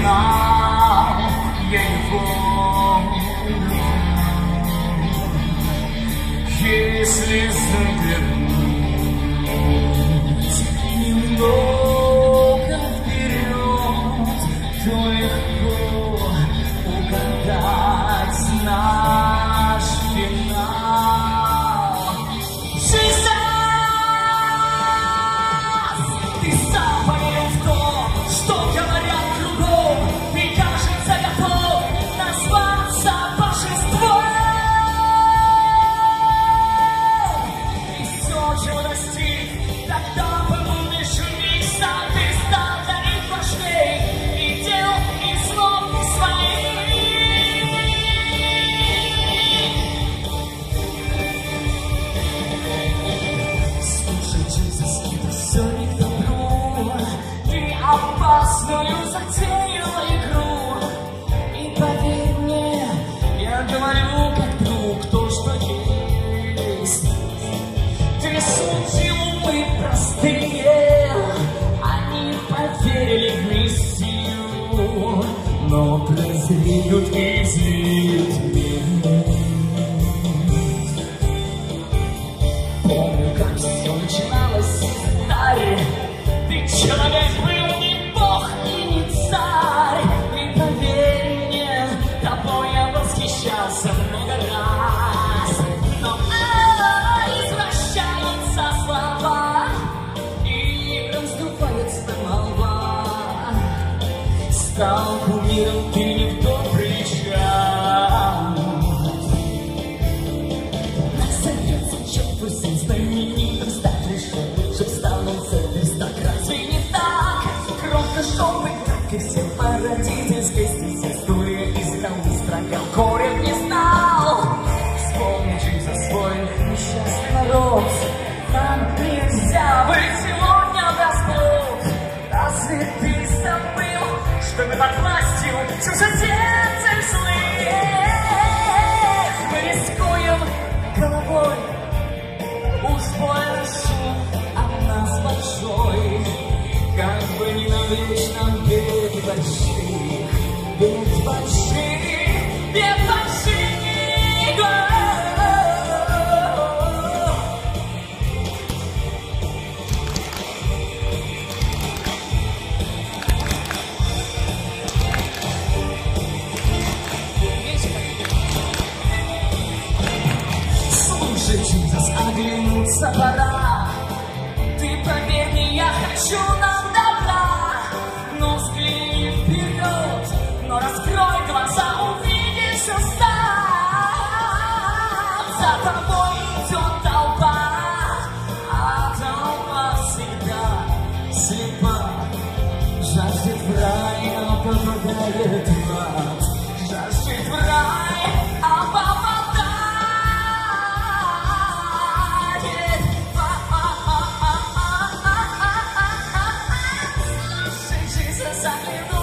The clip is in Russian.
знал я его. Если заглянуть немного вперед, то легко угадать наш финал. Jesus! Ты сам поверил в то, что говорят кругом, и кажется готов назваться божеством. И все, чего достиг, тогда помнишь миг, сам ты стал дарить важней и дел, и слов своих. Слушай, Jesus, это все не к добру. Ты опасную затеял игру. И поверь мне, я говорю как друг, то, что есть. Ты судил умы простые, они поверили в миссию, но презреют и злят мир. Помню, как все начиналось издали. Ты человек был не бог и не царь. И поверь мне, тобой я восхищался много раз. Но извращаются слова и раздувается молва. Стал кумиром ты не в добрый час. Назовется чёртвый сын знаменитым, стать решил, чтоб станул целый так. Разве не так? Кровь шел бы, как и все по родительской стезе. История из колы строгал, корень не знал. Вспомни, Jesus, свой несчастный народ. Нам нельзя быть сегодня врасплох. Разве ты забыл, что мы под властью чужеземцев злых? Мы рискуем головой, уж больно шум от нас большой. Как бы не навлечь нам бед больших, бед больших, бед больших. Слушай, Jesus, оглянуться пора. Ты поверь мне, я хочу нам добра. Но взгляни вперед, но раскрой глаза, увидишь все сам. За тобой идет толпа, а толпа всегда слепа. Жаждет в рай, а попадает в ад. Жаждет в рай, а попадает в ад. Слушай, Jesus, загляну.